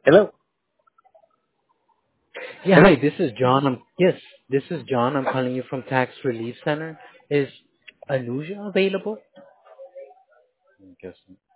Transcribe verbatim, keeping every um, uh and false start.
Hello? Yeah, Hello? hi, this is John. I'm, yes, this is John. I'm calling you from Tax Relief Center. Is Anuja available? Yes.